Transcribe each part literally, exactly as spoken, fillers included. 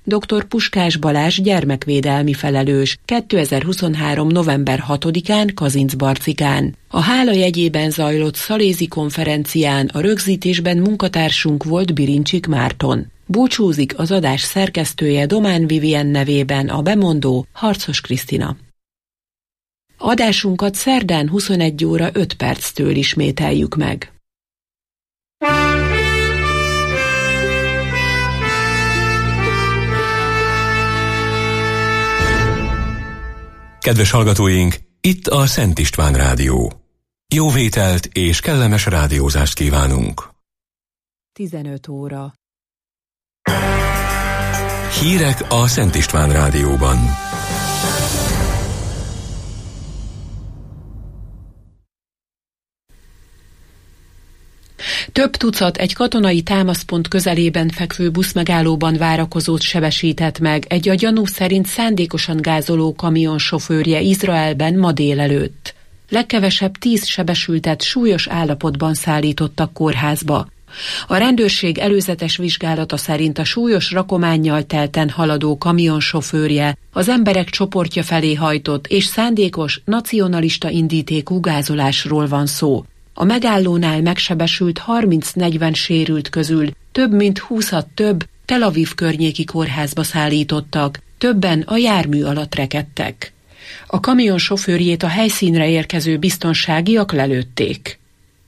dr. Puskás Balázs gyermekvédelmi felelős kétezer-huszonhárom. november hatodikán Kazincbarcikán. A hála jegyében zajlott szalézi konferencián a rögzítésben munkatársunk volt Birincsik Márton. Búcsúzik az adás szerkesztője Domán Vivien nevében a bemondó Harcos Krisztina. Adásunkat szerdán huszonegy óra öt perctől ismételjük meg. Kedves hallgatóink, itt a Szent István Rádió. Jó vételt és kellemes rádiózást kívánunk. tizenöt óra. Hírek a Szent István Rádióban. Több tucat egy katonai támaszpont közelében fekvő buszmegállóban várakozót sebesített meg egy a gyanú szerint szándékosan gázoló kamion sofőrje Izraelben ma délelőtt. Legkevesebb tíz sebesültet súlyos állapotban szállítottak kórházba. A rendőrség előzetes vizsgálata szerint a súlyos rakománnyal telten haladó kamion sofőrje az emberek csoportja felé hajtott és szándékos nacionalista indítékú gázolásról van szó. A megállónál megsebesült harminc-negyven sérült közül több mint húszat több Tel Aviv környéki kórházba szállítottak, többen a jármű alatt rekedtek. A kamion sofőrjét a helyszínre érkező biztonságiak lelőtték.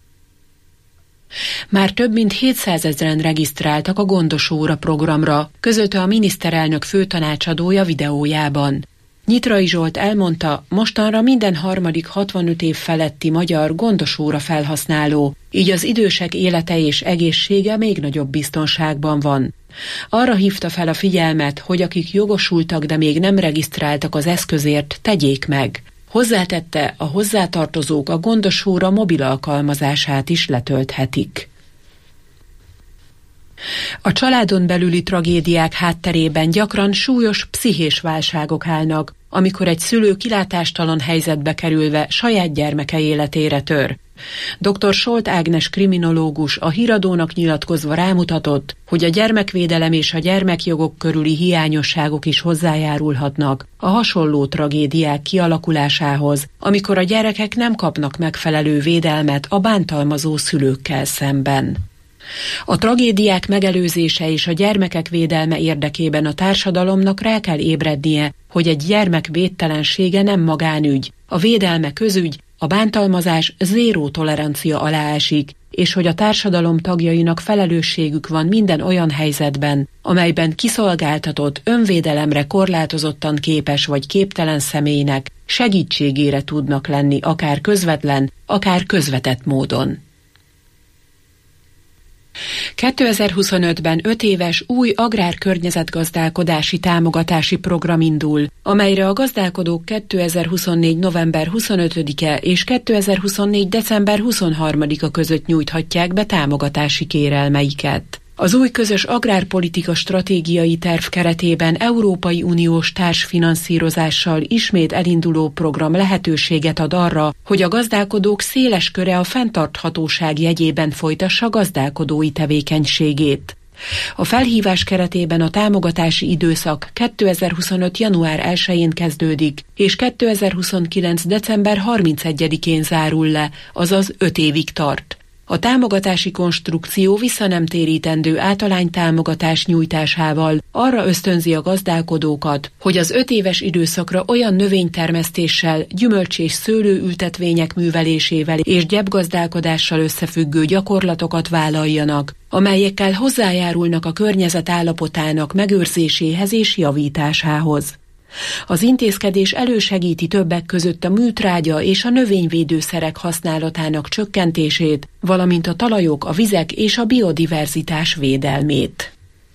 Már több mint hétszázezren regisztráltak a Gondos óra programra, közölte a miniszterelnök főtanácsadója videójában. Nyitrai Zsolt elmondta, mostanra minden harmadik hatvanöt év feletti magyar gondos óra felhasználó, így az idősek élete és egészsége még nagyobb biztonságban van. Arra hívta fel a figyelmet, hogy akik jogosultak, de még nem regisztráltak az eszközért, tegyék meg. Hozzátette, a hozzátartozók a gondos óra mobil alkalmazását is letölthetik. A családon belüli tragédiák hátterében gyakran súlyos pszichés válságok állnak, amikor egy szülő kilátástalan helyzetbe kerülve saját gyermeke életére tör. doktor Solt Ágnes kriminológus a Híradónak nyilatkozva rámutatott, hogy a gyermekvédelem és a gyermekjogok körüli hiányosságok is hozzájárulhatnak a hasonló tragédiák kialakulásához, amikor a gyerekek nem kapnak megfelelő védelmet a bántalmazó szülőkkel szemben. A tragédiák megelőzése és a gyermekek védelme érdekében a társadalomnak rá kell ébrednie, hogy egy gyermek védtelensége nem magánügy, a védelme közügy, a bántalmazás zéró tolerancia alá esik, és hogy a társadalom tagjainak felelősségük van minden olyan helyzetben, amelyben kiszolgáltatott, önvédelemre korlátozottan képes vagy képtelen személynek segítségére tudnak lenni akár közvetlen, akár közvetett módon. kétezer-huszonötben öt éves új agrárkörnyezetgazdálkodási támogatási program indul, amelyre a gazdálkodók kétezer-huszonnégy. november huszonötödike és kétezer-huszonnégy. december huszonharmadika között nyújthatják be támogatási kérelmeiket. Az új közös agrárpolitika stratégiai terv keretében Európai Uniós társfinanszírozással ismét elinduló program lehetőséget ad arra, hogy a gazdálkodók széles köre a fenntarthatóság jegyében folytassa gazdálkodói tevékenységét. A felhívás keretében a támogatási időszak kétezer-huszonöt. január elsején kezdődik, és kétezer-huszonkilenc. december harmincegyedikén zárul le, azaz öt évig tart. A támogatási konstrukció visszanemtérítendő általánytámogatás nyújtásával arra ösztönzi a gazdálkodókat, hogy az öt éves időszakra olyan növénytermesztéssel, gyümölcs- és szőlőültetvények művelésével és gyepgazdálkodással összefüggő gyakorlatokat vállaljanak, amelyekkel hozzájárulnak a környezet állapotának megőrzéséhez és javításához. Az intézkedés elősegíti többek között a műtrágya és a növényvédőszerek használatának csökkentését, valamint a talajok, a vizek és a biodiverzitás védelmét.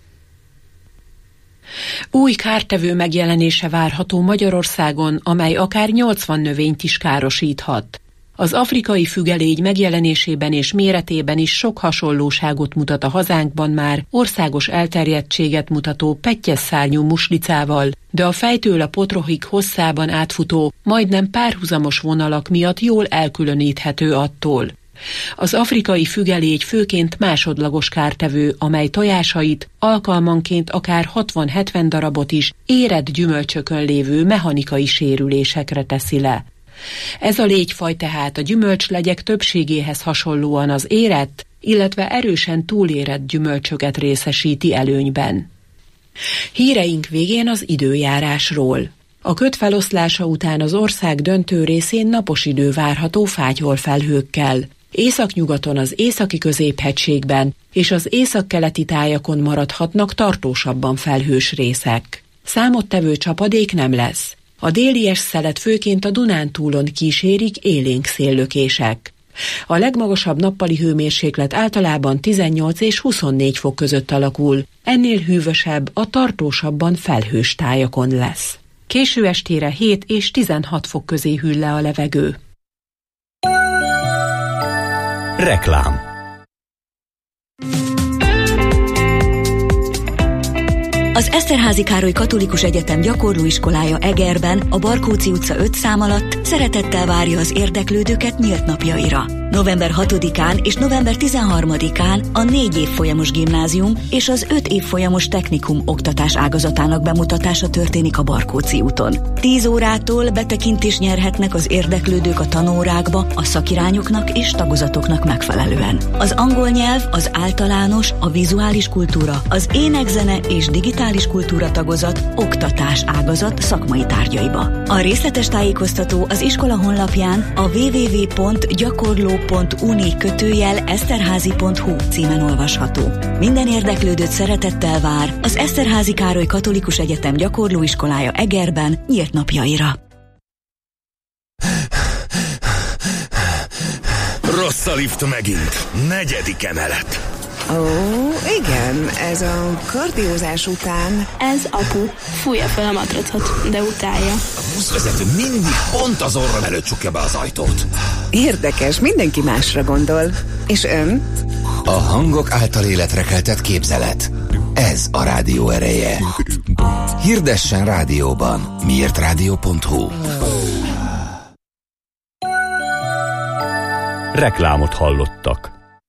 Új kártevő megjelenése várható Magyarországon, amely akár nyolcvan növényt is károsíthat. Az afrikai fügelégy megjelenésében és méretében is sok hasonlóságot mutat a hazánkban már országos elterjedtséget mutató pettyeszárnyú muslicával, de a fejtől a potrohig hosszában átfutó, majdnem párhuzamos vonalak miatt jól elkülöníthető attól. Az afrikai fügelégy főként másodlagos kártevő, amely tojásait alkalmanként akár hatvan-hetven darabot is érett gyümölcsökön lévő mechanikai sérülésekre teszi le. Ez a légyfaj tehát a gyümölcslegyek többségéhez hasonlóan az érett, illetve erősen túlérett gyümölcsöket részesíti előnyben. Híreink végén az időjárásról. A köd feloszlása után az ország döntő részén napos idő várható fátyol felhőkkel. Északnyugaton az északi középhegységben és az északkeleti tájakon maradhatnak tartósabban felhős részek. Számottevő csapadék nem lesz. A délies szelet főként a Dunántúlon kísérik élénk széllökések. A legmagasabb nappali hőmérséklet általában tizennyolc és huszonnégy fok között alakul, ennél hűvösebb a tartósabban felhős tájakon lesz. Késő estére hét és tizenhat fok közé hűl le a levegő. Reklám. Az Eszterházy Károly Katolikus Egyetem gyakorlóiskolája Egerben, a Barkóczy utca öt szám alatt szeretettel várja az érdeklődőket nyílt napjaira. november hatodikán és november tizenharmadikán a négy évfolyamos gimnázium és az öt évfolyamos technikum oktatás ágazatának bemutatása történik a Barkóczy úton. tíz órától betekintést nyerhetnek az érdeklődők a tanórákba a szakirányoknak és tagozatoknak megfelelően. Az angol nyelv, az általános, a vizuális kultúra, az énekzene és digitális kultúra tagozat oktatás ágazat szakmai tárgyaiba. A részletes tájékoztató az iskola honlapján a double-u double-u double-u pont gyakorló pont uni kötőjel eszterházy pont hu címen olvasható. Minden érdeklődőt szeretettel vár az Eszterházy Károly Katolikus Egyetem gyakorlóiskolája Egerben nyílt napjaira. Rossz a lift megint. Negyedik emelet. Ó, igen, ez a kardiózás után... Ez apu. Fújja fel a matracot, de utálja. A buszvezető mindig pont az orrom előtt csukja be az ajtót. Érdekes, mindenki másra gondol. És ön? A hangok által életre keltett képzelet. Ez a rádió ereje. Hirdessen rádióban. miért rádió pont hu. Reklámot hallottak.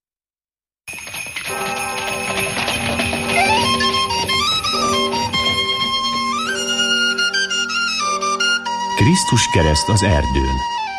Krisztus kereszt az erdőn.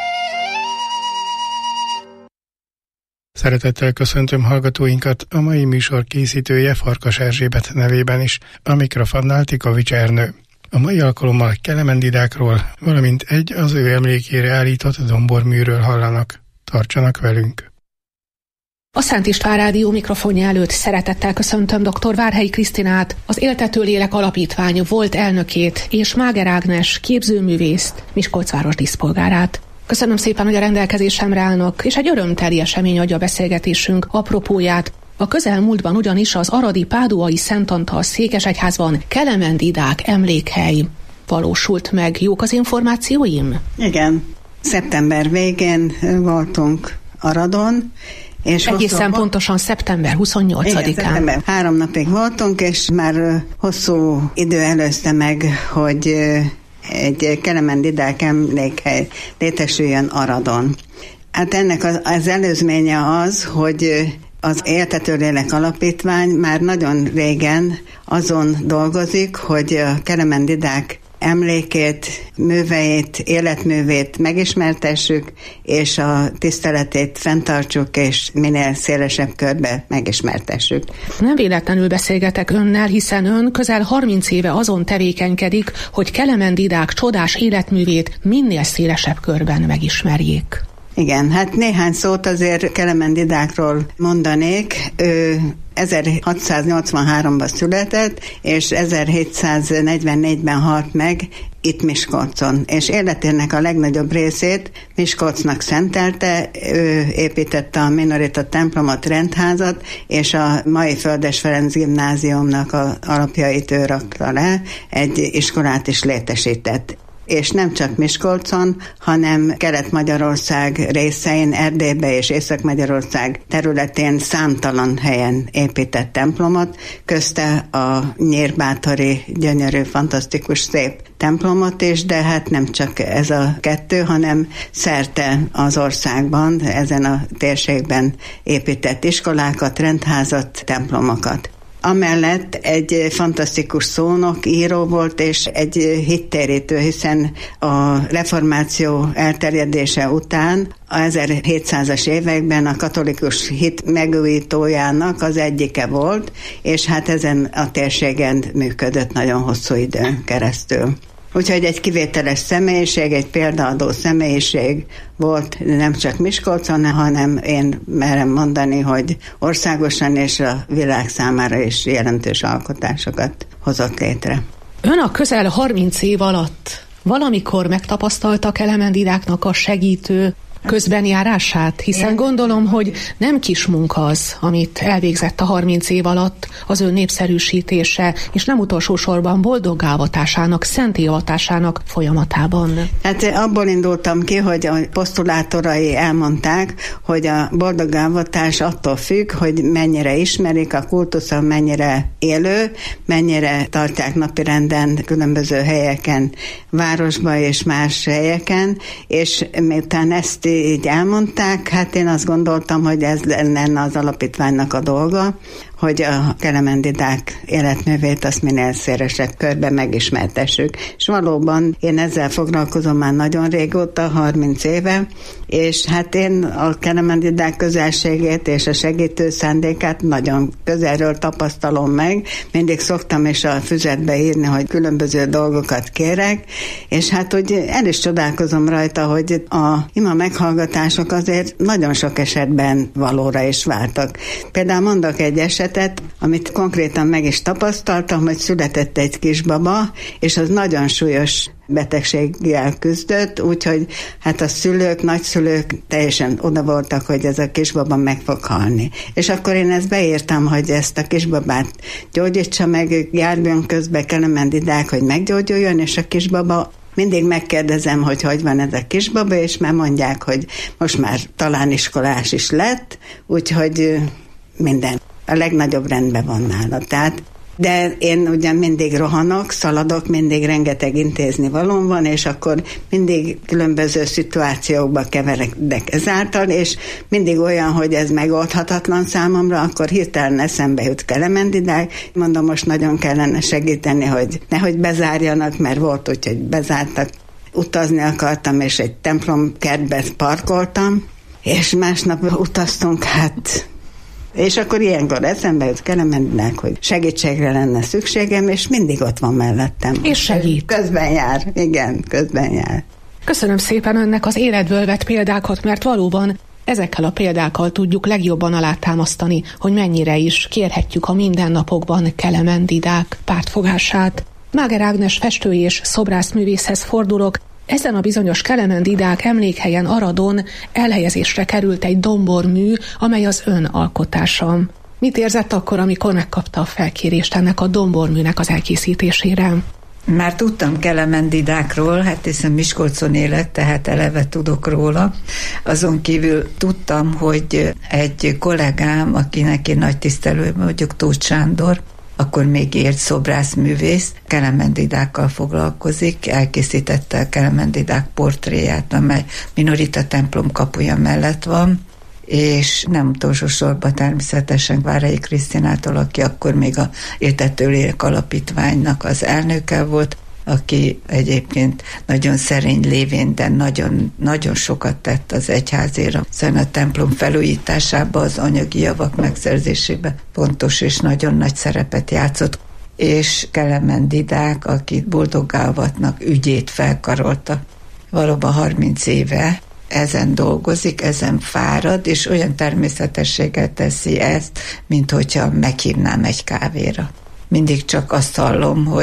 Szeretettel köszöntöm hallgatóinkat, a mai műsor készítője Farkas Erzsébet nevében is, a mikrofonnál Tikovics Ernő. A mai alkalommal Kelemendidákról, valamint egy az ő emlékére állított domborműről hallanak. Tartsanak velünk! A Szent István Rádió mikrofonja előtt szeretettel köszöntöm dr. Várhelyi Krisztinát, az Éltető Lélek Alapítvány volt elnökét és Máger Ágnes képzőművészt, Miskolcváros díszpolgárát. Köszönöm szépen, hogy a rendelkezésemre állnak, és egy örömteli esemény adja a beszélgetésünk apropóját. A közelmúltban ugyanis az aradi Páduai Szent Antal székesegyházban Kelemendidák emlékhely valósult meg. Jók az információim? Igen. Szeptember végén voltunk Aradon, és egészen hosszú, pontosan szeptember huszonnyolcadikán. Igen, szeptember. Három napig voltunk, és már hosszú idő előzte meg, hogy egy Kelemendidák emlékhely létesüljön Aradon. Hát ennek az, az előzménye az, hogy az Éltető Lélek Alapítvány már nagyon régen azon dolgozik, hogy a Kelemendidák emlékét, műveit, életművét megismertessük, és a tiszteletét fenntartsuk, és minél szélesebb körbe megismertessük. Nem véletlenül beszélgetek önnel, hiszen ön közel harminc éve azon tevékenykedik, hogy Kelemendidák csodás életművét minél szélesebb körben megismerjék. Igen, hát néhány szót azért Kelemendidákról mondanék. Ő ezerhatszáznyolcvanháromban született, és ezerhétszáznegyvennégyben halt meg itt Miskolcon, és életének a legnagyobb részét Miskolcnak szentelte. Ő építette a minorita templomot, rendházat, és a mai Földes Ferenc gimnáziumnak a alapjait ő rakta le, egy iskolát is létesített. és nem csak Miskolcon, hanem Kelet-Magyarország részein, Erdélybe és Észak-Magyarország területén számtalan helyen épített templomot, közte a nyírbátori gyönyörű, fantasztikus, szép templomot is, de hát nem csak ez a kettő, hanem szerte az országban, ezen a térségben épített iskolákat, rendházat, templomokat. Amellett egy fantasztikus szónok, író volt, és egy hittérítő, hiszen a reformáció elterjedése után a ezerhétszázas években a katolikus hit megújítójának az egyike volt, és hát ezen a térségen működött nagyon hosszú időn keresztül. Úgyhogy egy kivételes személyiség, egy példaadó személyiség volt nem csak Miskolcon, hanem én merem mondani, hogy országosan és a világ számára is jelentős alkotásokat hozott létre. Ön a közel harminc év alatt valamikor megtapasztalta Kelemendidáknak a segítő közbenjárását? Hiszen gondolom, hogy nem kis munka az, amit elvégzett a harminc év alatt, az ön népszerűsítése, és nem utolsó sorban boldoggálvatásának, szentélyavatásának folyamatában. Hát abból indultam ki, hogy a posztulátorai elmondták, hogy a boldoggávatás attól függ, hogy mennyire ismerik, a kultusza mennyire élő, mennyire tartják napirenden különböző helyeken, városban és más helyeken, és miután ezt így elmondták, hát én azt gondoltam, hogy ez lenne az alapítványnak a dolga, hogy a kelemendidák életművét azt minél szélesebb körben megismertessük. És valóban én ezzel foglalkozom már nagyon régóta, harminc éve, és hát én a kelemendidák közelségét és a segítő szándékát nagyon közelről tapasztalom meg. Mindig szoktam is a füzetbe írni, hogy különböző dolgokat kérek, és hát hogy el is csodálkozom rajta, hogy a ima meghallgatások azért nagyon sok esetben valóra is váltak. Például mondok egy esetet, amit konkrétan meg is tapasztaltam, hogy született egy kisbaba, és az nagyon súlyos betegséggel küzdött, úgyhogy hát a szülők, nagyszülők teljesen oda voltak, hogy ez a kisbaba meg fog halni. És akkor én ezt beírtam, hogy ezt a kisbabát gyógyítsa meg, járjon közbe Kelemendidák, hogy meggyógyuljon, és a kisbaba mindig megkérdezem, hogy hogy van ez a kisbaba, és már mondják, hogy most már talán iskolás is lett, úgyhogy minden a legnagyobb rendben van nála. Tehát, de én ugyan mindig rohanok, szaladok, mindig rengeteg intézni valóm van, és akkor mindig különböző szituációkba keveredek ezáltal, és mindig olyan, hogy ez megoldhatatlan számomra, akkor hirtelen eszembe jut Kelemendidák. Mondom, most nagyon kellene segíteni, hogy nehogy bezárjanak, mert volt úgy, hogy bezártak. Utazni akartam, és egy templomkertbe parkoltam, és másnap utaztunk, hát... És akkor ilyenkor eszembe jut Kelemendidák, hogy segítségre lenne szükségem, és mindig ott van mellettem. És segít. Közben jár, igen, közben jár. Köszönöm szépen önnek az életből vett példákat, mert valóban ezekkel a példákkal tudjuk legjobban alátámasztani, hogy mennyire is kérhetjük a mindennapokban Kelemendidák pártfogását. Máger Ágnes festő és szobrászművészhez fordulok. Ezen a bizonyos Kelemendidák emlékhelyen Aradon elhelyezésre került egy dombormű, amely az ön alkotása. Mit érzett akkor, amikor megkapta a felkérést ennek a domborműnek az elkészítésére? Már tudtam Kelemendidákról, hát hiszen Miskolcon élet, tehát eleve tudok róla. Azon kívül tudtam, hogy egy kollégám, akinek én nagy tisztelő vagyok, Tóth Sándor, akkor még ért szobrászművész, Kelemendidákkal foglalkozik, elkészítette a Kelemendidák portréját, amely Minorita templom kapuja mellett van, és nem utolsó sorban természetesen Várhelyi Krisztinától, aki akkor még a Éltető Lélek Alapítványnak az elnöke volt, aki egyébként nagyon szerény lévén, de nagyon, nagyon sokat tett az egyházéra. Szóval a templom felújításába, az anyagi javak megszerzésébe pontos és nagyon nagy szerepet játszott. És Kelemendidák, aki Boldoggávatnak ügyét felkarolta. Valóban harminc éve ezen dolgozik, ezen fárad, és olyan természetességgel teszi ezt, mint hogyha meghívnám egy kávéra. Mindig csak azt hallom, hogy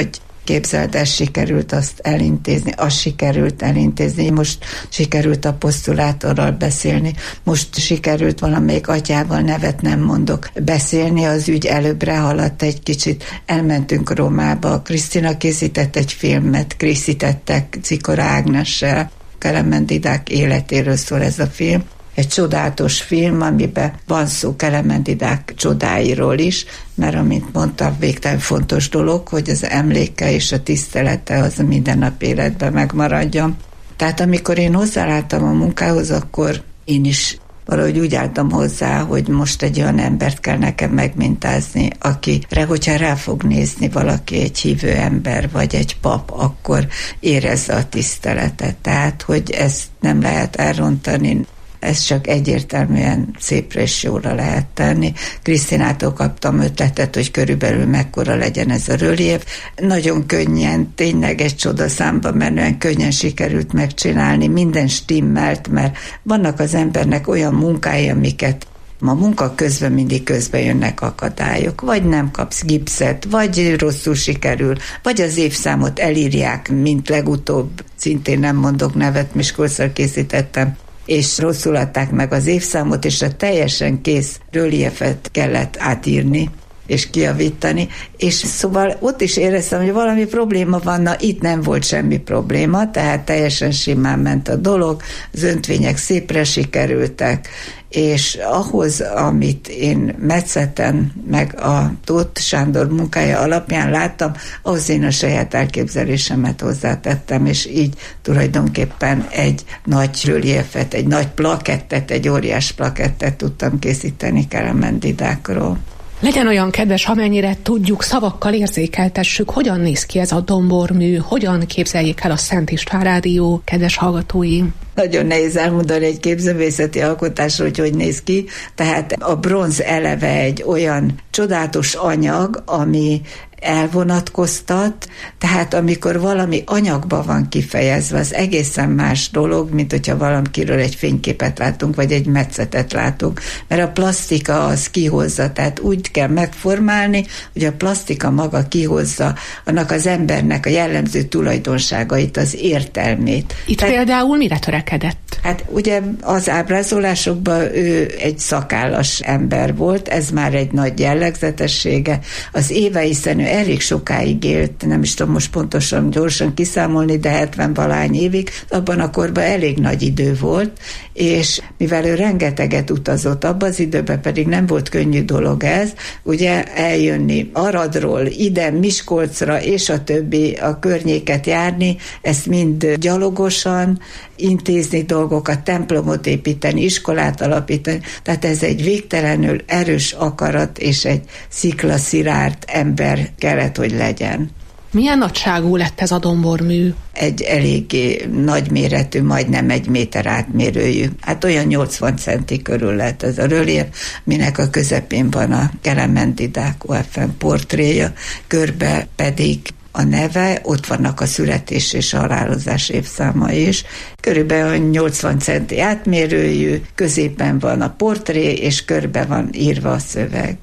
Képzeld, ez sikerült azt elintézni, azt sikerült elintézni, most sikerült a posztulátorral beszélni, most sikerült valamelyik atyával, nevet nem mondok, beszélni, az ügy előbbre haladt egy kicsit. Elmentünk Rómába, Krisztina készített egy filmet, készítettek Czikora Ágnessel, Kelemendidák életéről szól ez a film. Egy csodálatos film, amiben van szó Kelemendidák csodáiról is, mert amint mondtam, végtelen fontos dolog, hogy az emléke és a tisztelete az a mindennap életben megmaradjon. Tehát amikor én hozzáláttam a munkához, akkor én is valahogy úgy álltam hozzá, hogy most egy olyan embert kell nekem megmintázni, akire, hogyha rá fog nézni valaki, egy hívő ember, vagy egy pap, akkor érezze a tiszteletet. Tehát, hogy ezt nem lehet elrontani, ezt csak egyértelműen szépre és jóra lehet tenni. Krisztinától kaptam ötletet, hogy körülbelül mekkora legyen ez a rölief. Nagyon könnyen, tényleg egy csodaszámba menően könnyen sikerült megcsinálni, minden stimmelt, mert vannak az embernek olyan munkái, amiket a munka közben mindig közben jönnek akadályok, vagy nem kapsz gipszet, vagy rosszul sikerül, vagy az évszámot elírják, mint legutóbb, szintén nem mondok nevet, Miskolcra készítettem, és rosszul adták meg az évszámot, és a teljesen kész röliefet kellett átírni, és kijavítani, és szóval ott is éreztem, hogy valami probléma van, na itt nem volt semmi probléma, tehát teljesen simán ment a dolog, az öntvények szépre sikerültek, és ahhoz, amit én metszeten, meg a Tóth Sándor munkája alapján láttam, ahhoz én a saját elképzelésemet hozzátettem, és így tulajdonképpen egy nagy röliefet, egy nagy plakettet, egy óriás plakettet tudtam készíteni Kelemendidákról. Legyen olyan kedves, amennyire tudjuk, szavakkal érzékeltessük, hogyan néz ki ez a dombormű, hogyan képzeljék el a Szent István Rádió kedves hallgatói. Nagyon nehéz elmondani egy képzőművészeti alkotásról, hogy hogy néz ki. Tehát a bronz eleve egy olyan csodálatos anyag, ami elvonatkoztat, tehát amikor valami anyagba van kifejezve, az egészen más dolog, mint hogyha valakiről egy fényképet látunk, vagy egy metszetet látunk, mert a plastika az kihozza, tehát úgy kell megformálni, hogy a plastika maga kihozza annak az embernek a jellemző tulajdonságait, az értelmét. Itt tehát, például mire törekedett? Hát ugye az ábrázolásokban ő egy szakállas ember volt, ez már egy nagy jellegzetessége. Az éve, hiszen ő elég sokáig élt, nem is tudom most pontosan gyorsan kiszámolni, de hetven-valány évig, abban a korban elég nagy idő volt, és mivel ő rengeteget utazott, abban az időben pedig nem volt könnyű dolog ez, ugye eljönni Aradról, ide, Miskolcra, és a többi a környéket járni, ezt mind gyalogosan intézni dolgokat, templomot építeni, iskolát alapítani, tehát ez egy végtelenül erős akarat és egy sziklaszirárd ember kellett, hogy legyen. Milyen nagyságú lett ez a dombormű? Egy eléggé nagyméretű, majdnem egy méter átmérőjű. Hát olyan nyolcvan centi körül lett ez a rölief, minek a közepén van a Kelemendidák o ef em portréja, körbe pedig a neve, ott vannak a születés és a halálozás évszáma is. Körülbelül nyolcvan centi átmérőjű, középen van a portré, és körbe van írva a szöveg.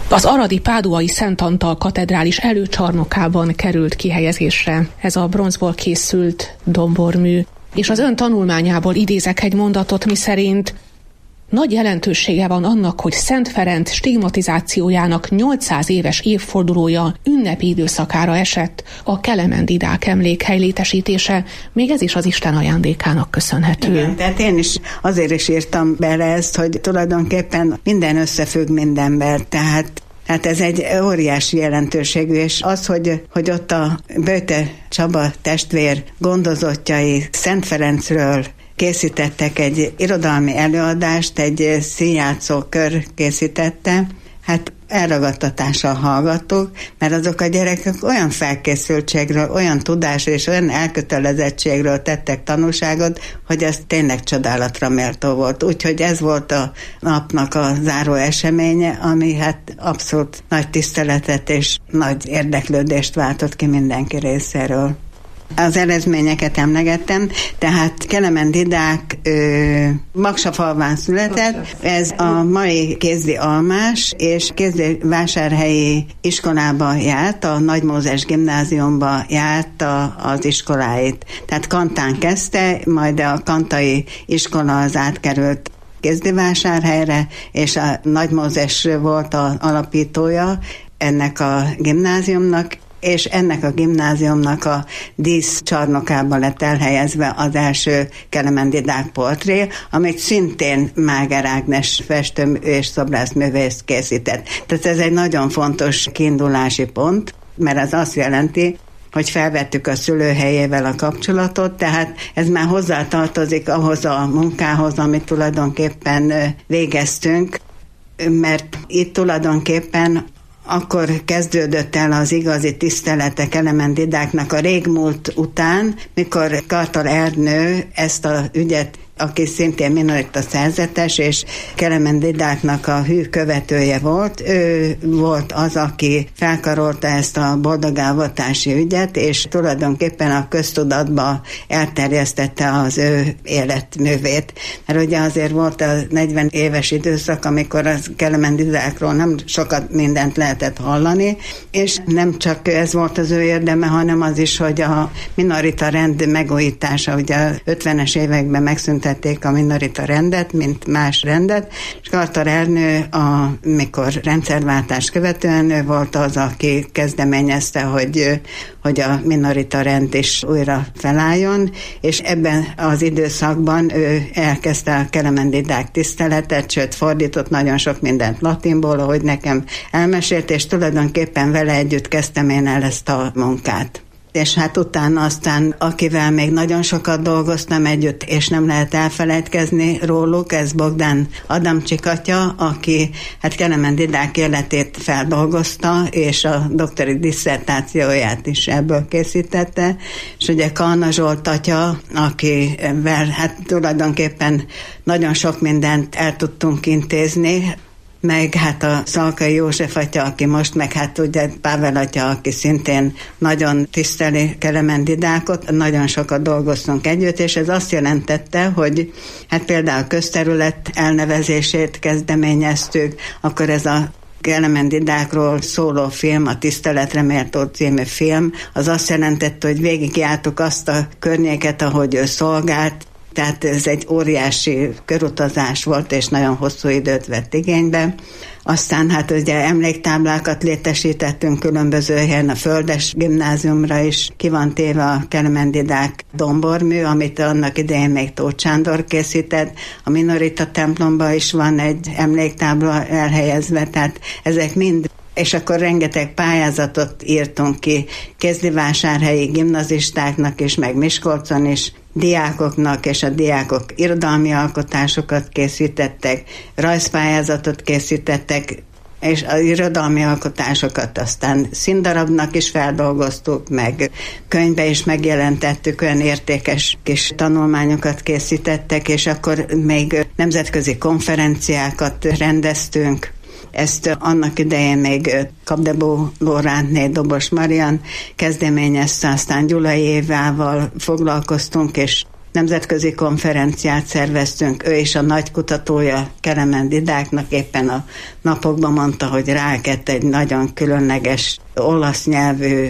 Az aradi páduai Szent Antal katedrális előcsarnokában került kihelyezésre ez a bronzból készült dombormű, és az ön tanulmányából idézek egy mondatot, miszerint nagy jelentősége van annak, hogy Szent Ferenc stigmatizációjának nyolcszáz éves évfordulója ünnepi időszakára esett a kelemendidák emlékhely létesítése, még ez is az Isten ajándékának köszönhető. Igen, tehát én is azért is írtam bele ezt, hogy tulajdonképpen minden összefügg mindenben, tehát Hát ez egy óriási jelentőségű, és az, hogy, hogy ott a Böjte Csaba testvér gondozottjai Szent Ferencről készítettek egy irodalmi előadást, egy színjátszókör készítette, hát elragadtatással hallgattuk, mert azok a gyerekek olyan felkészültségről, olyan tudásról és olyan elkötelezettségről tettek tanúságot, hogy ez tényleg csodálatra méltó volt. Úgyhogy ez volt a napnak a záró eseménye, ami hát abszolút nagy tiszteletet és nagy érdeklődést váltott ki mindenki részéről. Az eredményeket emlegettem, tehát Kelemen Didák Magsafalván született, ez a mai Kézdi Almás, és Kézdi vásárhelyi iskolába járt, a Nagy Mózes gimnáziumba járt a, az iskoláit. Tehát Kantán kezdte, majd a kantai iskola az átkerült Kézdivásárhelyre, és a Nagy Mózes volt az alapítója ennek a gimnáziumnak, és ennek a gimnáziumnak a díszcsarnokában lett elhelyezve az első Kelemen Didák portré, amit szintén Máger Ágnes festő és szobrászművész készített. Tehát ez egy nagyon fontos kiindulási pont, mert ez azt jelenti, hogy felvettük a szülőhelyével a kapcsolatot, tehát ez már hozzátartozik ahhoz a munkához, amit tulajdonképpen végeztünk, mert itt tulajdonképpen akkor kezdődött el az igazi tisztelete Kelemen Didáknak a régmúlt után, mikor Kartal Ernő ezt a ügyet, aki szintén minorita szerzetes, és Kelemen Didáknak a hű követője volt. Ő volt az, aki felkarolta ezt a boldogávatási ügyet, és tulajdonképpen a köztudatba elterjesztette az ő életművét. Mert ugye azért volt a negyven éves időszak, amikor a Kelemen Didákról nem sokat mindent lehetett hallani, és nem csak ez volt az ő érdeme, hanem az is, hogy a minorita rend megújítása, ugye a ötvenes években megszűnt a minorita rendet, mint más rendet, és Kartal Ernő, amikor rendszerváltás követően ő volt az, aki kezdeményezte, hogy, hogy a minorita rend is újra felálljon, és ebben az időszakban ő elkezdte a Kelemen Didák tiszteletet, sőt fordított nagyon sok mindent latinból, ahogy nekem elmesélt, és tulajdonképpen vele együtt kezdtem én el ezt a munkát. És hát utána aztán, akivel még nagyon sokat dolgoztam együtt, és nem lehet elfelejtkezni róluk, ez Bogdán Adamcsik atya, aki hát Kelemen Didák életét feldolgozta, és a doktori disszertációját is ebből készítette, és ugye Kalna Zsolt atya, akivel hát tulajdonképpen nagyon sok mindent el tudtunk intézni, meg hát a Szalkai József atya, aki most, meg hát ugye Pável atya, aki szintén nagyon tiszteli Kelemen Didákot, nagyon sokat dolgoztunk együtt, és ez azt jelentette, hogy hát például közterület elnevezését kezdeményeztük, akkor ez a Kelemen Didákról szóló film, a Tiszteletre méltó című film, az azt jelentette, hogy végigjártuk azt a környéket, ahogy ő szolgált, tehát ez egy óriási körutazás volt, és nagyon hosszú időt vett igénybe. Aztán hát ugye emléktáblákat létesítettünk különböző helyen, a Földes gimnáziumra is ki van téve a Kelemen Didák dombormű, amit annak idején még Tóth Sándor készített. A minorita templomban is van egy emléktábla elhelyezve, tehát ezek mind. És akkor rengeteg pályázatot írtunk ki kézdivásárhelyi gimnazistáknak is, meg Miskolcon is, diákoknak, és a diákok irodalmi alkotásokat készítettek, rajzpályázatot készítettek, és az irodalmi alkotásokat aztán színdarabnak is feldolgoztuk, meg könyvbe is megjelentettük, olyan értékes kis tanulmányokat készítettek, és akkor még nemzetközi konferenciákat rendeztünk. Ezt annak idején még Kapdebó Lórántné, Dobos Marian kezdeményezte, aztán Gyulai Évával foglalkoztunk, és nemzetközi konferenciát szerveztünk, ő is a nagy kutatója Kelemen Didáknak, éppen a napokban mondta, hogy rákett egy nagyon különleges olasz nyelvű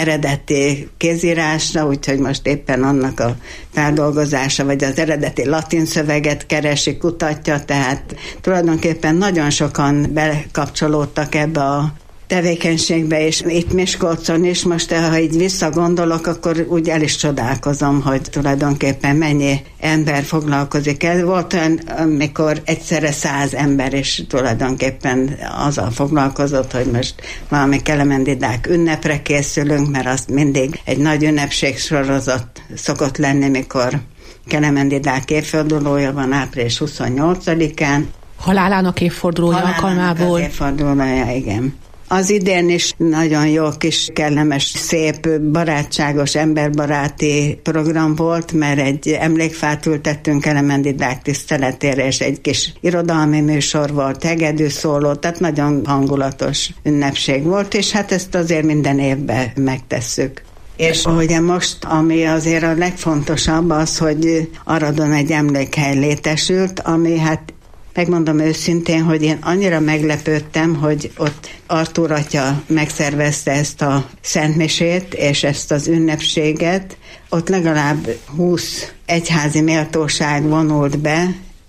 eredeti kézírásra, úgyhogy most éppen annak a feldolgozása, vagy az eredeti latin szöveget keresi, kutatja, tehát tulajdonképpen nagyon sokan bekapcsolódtak ebbe a tevékenységbe, és itt Miskolcon is most, ha így visszagondolok, akkor úgy el is csodálkozom, hogy tulajdonképpen mennyi ember foglalkozik el. Volt olyan, amikor egyszerre száz ember is tulajdonképpen azzal foglalkozott, hogy most valami Kelemen Didák ünnepre készülünk, mert azt mindig egy nagy ünnepségsorozat szokott lenni, mikor Kelemen Didák évfordulója van április huszonnyolcadikán. Halálának évfordulója Halálának alkalmából. Az évfordulója, igen. Az idén is nagyon jó kis, kellemes, szép, barátságos, emberbaráti program volt, mert egy emlékfát ültettünk Kelemen Didák tiszteletére, és egy kis irodalmi műsor volt, hegedű szóló, tehát nagyon hangulatos ünnepség volt, és hát ezt azért minden évben megtesszük. És ugye most, ami azért a legfontosabb az, hogy Aradon egy emlékhely létesült, ami hát megmondom őszintén, hogy én annyira meglepődtem, hogy ott Artúr atya megszervezte ezt a szentmisét és ezt az ünnepséget. Ott legalább húsz egyházi méltóság vonult be,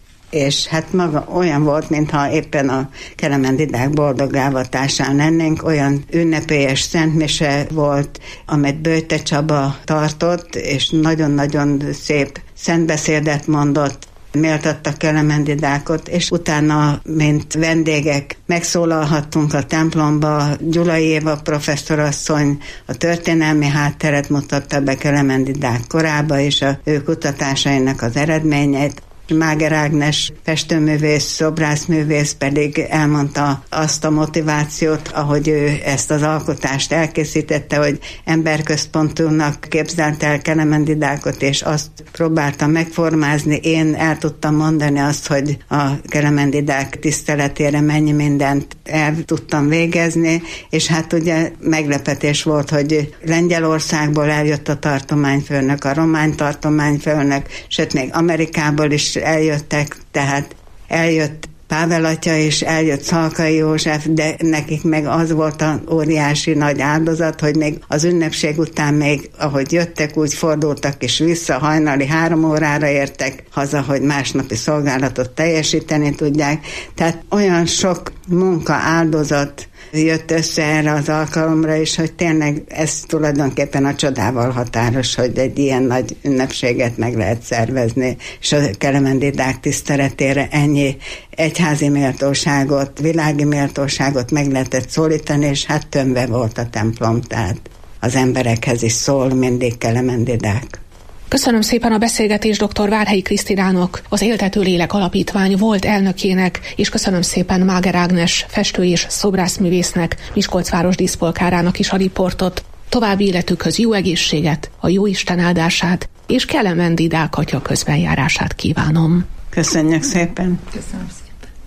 és hát maga olyan volt, mintha éppen a Kelemen Didák boldogávatásán lennénk, olyan ünnepélyes szentmise volt, amit Böjte Csaba tartott, és nagyon-nagyon szép szentbeszédet mondott, méltatta Kelemen Didákot, és utána, mint vendégek megszólalhattunk a templomba. Gyulai Éva professzorasszony a történelmi hátteret mutatta be Kelemen Didák korába, és a ő kutatásainak az eredményeit. Máger Ágnes festőművész, szobrászművész pedig elmondta azt a motivációt, ahogy ő ezt az alkotást elkészítette, hogy emberközpontúnak képzelt el Kelemen Didákot, és azt próbálta megformázni. Én el tudtam mondani azt, hogy a Kelemen Didák tiszteletére mennyi mindent el tudtam végezni, és hát ugye meglepetés volt, hogy Lengyelországból eljött a tartományfőnök, a román tartományfőnök, sőt még Amerikából is eljöttek, tehát eljött Pável atya, és eljött Szalkai József, de nekik meg az volt a óriási nagy áldozat, hogy még az ünnepség után még, ahogy jöttek, úgy fordultak és vissza, hajnali három órára értek haza, hogy másnapi szolgálatot teljesíteni tudják. Tehát olyan sok munka, áldozat jött össze erre az alkalomra is, hogy tényleg ez tulajdonképpen a csodával határos, hogy egy ilyen nagy ünnepséget meg lehet szervezni, és a Kelemen Didák tiszteletére ennyi egyházi méltóságot, világi méltóságot meg lehetett szólítani, és hát tömve volt a templom, tehát az emberekhez is szól mindig Kelemen Didák. Köszönöm szépen a beszélgetést dr. Várhelyi Krisztinának, az Éltető Lélek Alapítvány volt elnökének, és köszönöm szépen Máger Ágnes festő és szobrászművésznek, Miskolc város díszpolgárának is a riportot. További életükhöz jó egészséget, a jóisten áldását és Kelemen Didák atya közbenjárását kívánom. Köszönjük szépen! Köszönöm szépen!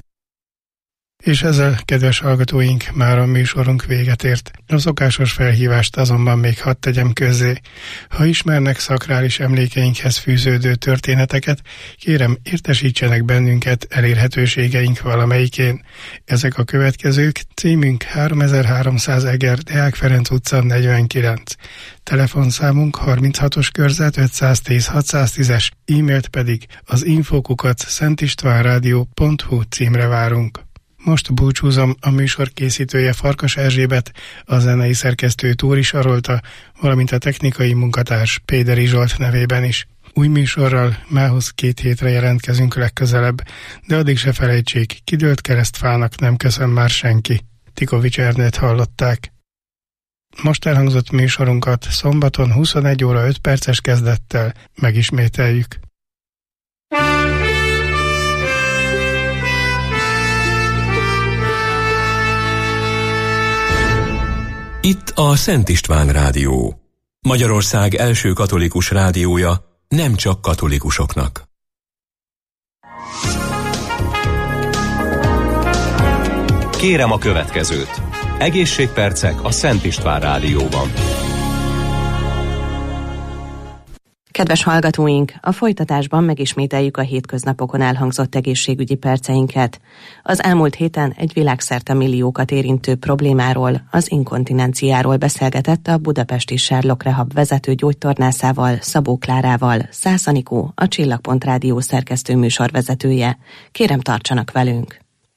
És ezzel, kedves hallgatóink, már a műsorunk véget ért. A szokásos felhívást azonban még hadd tegyem közzé. Ha ismernek szakrális emlékeinkhez fűződő történeteket, kérem, értesítsenek bennünket elérhetőségeink valamelyikén. Ezek a következők: címünk háromezer-háromszáz Eger, Deák Ferenc utca negyvenkilenc. Telefonszámunk harminchatos körzet ötszáztíz hatszáztízes, e-mailt pedig az infokukat szentistvánrádió pont hu címre várunk. Most búcsúzom, a műsor készítője Farkas Erzsébet, a zenei szerkesztő Túri Sarolta, valamint a technikai munkatárs Péderi Zsolt nevében is. Új műsorral mához két hétre jelentkezünk legközelebb, de addig se felejtsék, kidőlt keresztfának nem köszön már senki. Tikovics Ernőt hallották. Most elhangzott műsorunkat szombaton huszonegy óra öt perces kezdettel megismételjük. Itt a Szent István Rádió. Magyarország első katolikus rádiója, nem csak katolikusoknak. Kérem a következőt. Egészségpercek a Szent István Rádióban. Kedves hallgatóink, a folytatásban megismételjük a hétköznapokon elhangzott egészségügyi perceinket. Az elmúlt héten egy világszerte milliókat érintő problémáról, az inkontinenciáról beszélgetett a budapesti Sherlock Rehab vezető gyógytornászával, Szabó Klárával Szász Anikó, a Csillagpont Rádió szerkesztő műsorvezetője. Kérem, tartsanak velünk!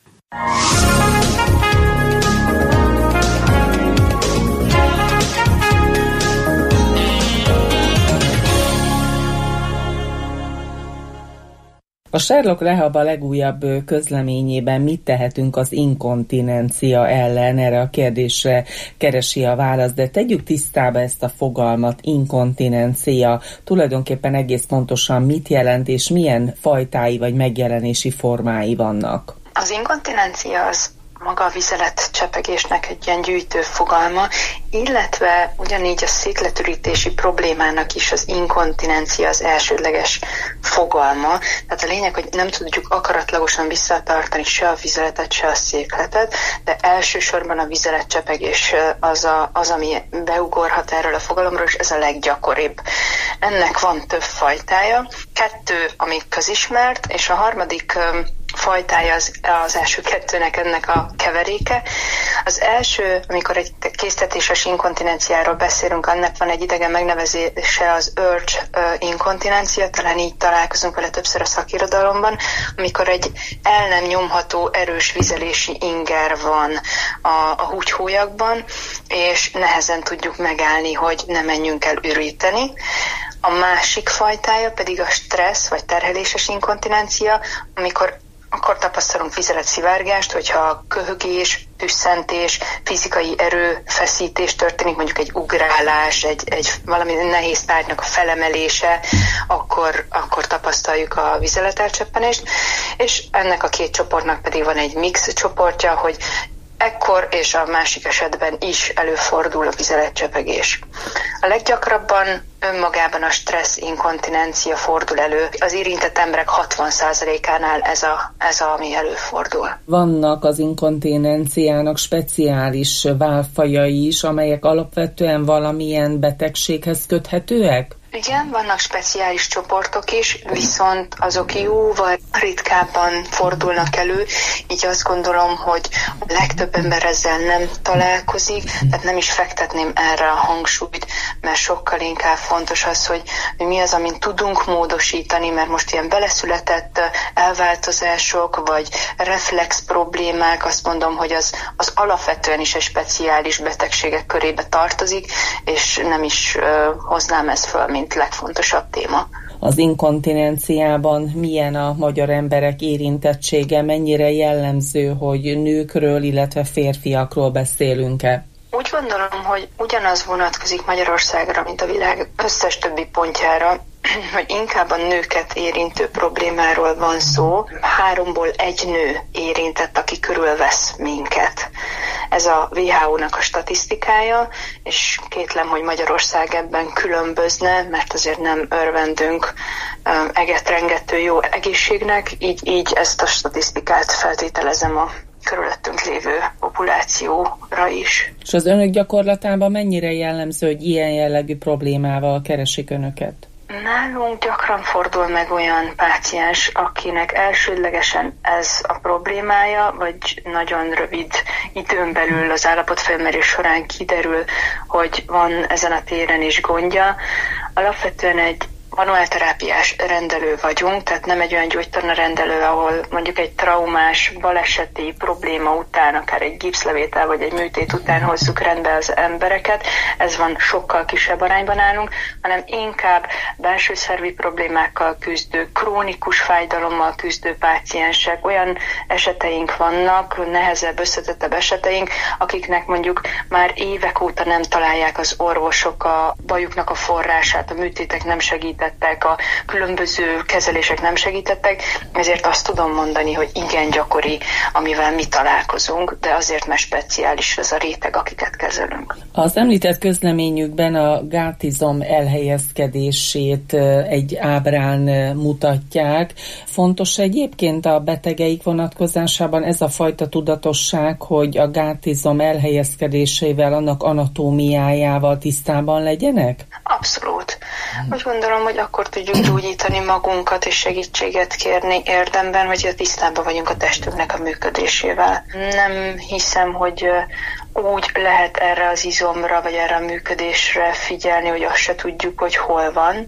A Sherlock Rehab a legújabb közleményében mit tehetünk az inkontinencia ellen? Erre a kérdésre keresi a választ, de tegyük tisztába ezt a fogalmat, inkontinencia. Tulajdonképpen egész pontosan mit jelent, és milyen fajtái vagy megjelenési formái vannak? Az inkontinencia az maga a vizeletcsepegésnek egy ilyen gyűjtő fogalma, illetve ugyanígy a székletürítési problémának is az inkontinencia az elsődleges fogalma. Tehát a lényeg, hogy nem tudjuk akaratlagosan visszatartani se a vizeletet, se a székletet, de elsősorban a vizeletcsepegés az, a, az, ami beugorhat erről a fogalomról, és ez a leggyakoribb. Ennek van több fajtája, kettő, ami közismert, és a harmadik fajtája az, az első kettőnek ennek a keveréke. Az első, amikor egy késztetéses inkontinenciáról beszélünk, annak van egy idegen megnevezése, az urge inkontinencia, talán így találkozunk vele többször a szakirodalomban, amikor egy el nem nyomható erős vizelési inger van a, a húgyhólyagban, és nehezen tudjuk megállni, hogy ne menjünk el üríteni. A másik fajtája pedig a stressz vagy terheléses inkontinencia, amikor akkor tapasztalunk vizeletszivárgást, hogyha köhögés, tüsszentés, fizikai erőfeszítés történik, mondjuk egy ugrálás, egy, egy valami nehéz tárgynak a felemelése, akkor, akkor tapasztaljuk a vizeletelcseppenést, és ennek a két csoportnak pedig van egy mix csoportja, hogy ekkor és a másik esetben is előfordul a vizeletcsepegés. A leggyakrabban önmagában a stressz inkontinencia fordul elő. Az érintett emberek hatvan százalékánál ez a, ez a, ami előfordul. Vannak az inkontinenciának speciális válfajai is, amelyek alapvetően valamilyen betegséghez köthetőek? Igen, vannak speciális csoportok is, viszont azok jóval ritkábban fordulnak elő, így azt gondolom, hogy a legtöbb ember ezzel nem találkozik, tehát nem is fektetném erre a hangsúlyt, mert sokkal inkább fontos az, hogy mi az, amin tudunk módosítani, mert most ilyen beleszületett elváltozások, vagy reflex problémák, azt mondom, hogy az, az alapvetően is egy speciális betegségek körébe tartozik, és nem is uh, hoznám ezt föl, mint legfontosabb téma. Az inkontinenciában milyen a magyar emberek érintettsége, mennyire jellemző, hogy nőkről, illetve férfiakról beszélünk-e? Úgy gondolom, hogy ugyanaz vonatkozik Magyarországra, mint a világ összes többi pontjára, hogy inkább a nőket érintő problémáról van szó. Háromból egy nő érintett, aki körülvesz minket. Ez a vé há ó-nak a statisztikája, és kétlem, hogy Magyarország ebben különbözne, mert azért nem örvendünk egetrengető jó egészségnek, így, így ezt a statisztikát feltételezem a körülöttünk lévő populációra is. És az önök gyakorlatában mennyire jellemző, hogy ilyen jellegű problémával keresik önöket? Nálunk gyakran fordul meg olyan páciens, akinek elsődlegesen ez a problémája, vagy nagyon rövid időn belül az állapotfelmérés során kiderül, hogy van ezen a téren is gondja. Alapvetően egy manuálterápiás rendelő vagyunk, tehát nem egy olyan gyógytorna rendelő, ahol mondjuk egy traumás, baleseti probléma után, akár egy gipszlevétel vagy egy műtét után hozzuk rendbe az embereket. Ez van, sokkal kisebb arányban állunk, hanem inkább belső szervi problémákkal küzdő, krónikus fájdalommal küzdő páciensek. Olyan eseteink vannak, nehezebb, összetettebb eseteink, akiknek mondjuk már évek óta nem találják az orvosok a bajuknak a forrását, a műtétek nem segítettek, a különböző kezelések nem segítettek, ezért azt tudom mondani, hogy igen gyakori, amivel mi találkozunk, de azért, mert speciális ez a réteg, akiket kezelünk. Az említett közleményükben a gátizom elhelyezkedését egy ábrán mutatják. Fontos egyébként a betegeik vonatkozásában ez a fajta tudatosság, hogy a gátizom elhelyezkedésével, annak anatómiájával tisztában legyenek? Abszolút. Úgy gondolom, hogy akkor tudjuk gyógyítani magunkat és segítséget kérni érdemben, hogy tisztában vagyunk a testünknek a működésével. Nem hiszem, hogy úgy lehet erre az izomra, vagy erre a működésre figyelni, hogy azt se tudjuk, hogy hol van.